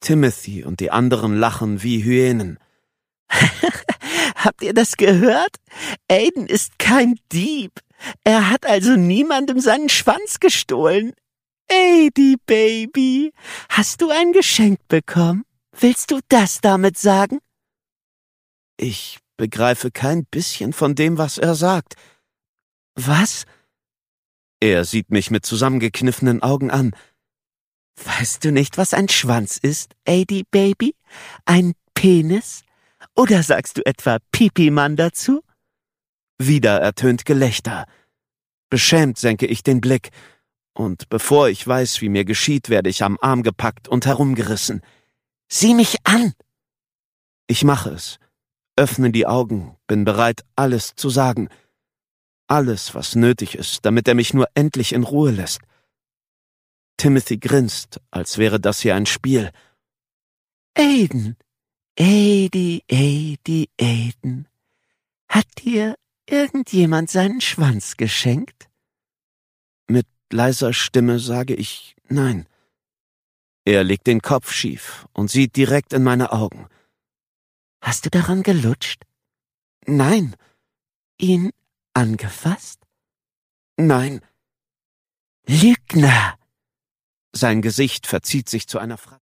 Timothy und die anderen lachen wie Hyänen. Habt ihr das gehört? Aiden ist kein Dieb. Er hat also niemandem seinen Schwanz gestohlen. Aidy, Baby, hast du ein Geschenk bekommen? Willst du das damit sagen? Ich begreife kein bisschen von dem, was er sagt. Was? Er sieht mich mit zusammengekniffenen Augen an. Weißt du nicht, was ein Schwanz ist, Aidy, Baby? Ein Penis? Oder sagst du etwa Pipi-Mann dazu? Wieder ertönt Gelächter. Beschämt senke ich den Blick, und bevor ich weiß, wie mir geschieht, werde ich am Arm gepackt und herumgerissen. Sieh mich an! Ich mache es, öffne die Augen, bin bereit, alles zu sagen. Alles, was nötig ist, damit er mich nur endlich in Ruhe lässt. Timothy grinst, als wäre das hier ein Spiel. Aiden, Aidy, Aidy, Aiden. Hat dir irgendjemand seinen Schwanz geschenkt? Mit leiser Stimme sage ich nein. Er legt den Kopf schief und sieht direkt in meine Augen. Hast du daran gelutscht? Nein. Ihn angefasst? Nein. Lügner! Sein Gesicht verzieht sich zu einer Frage.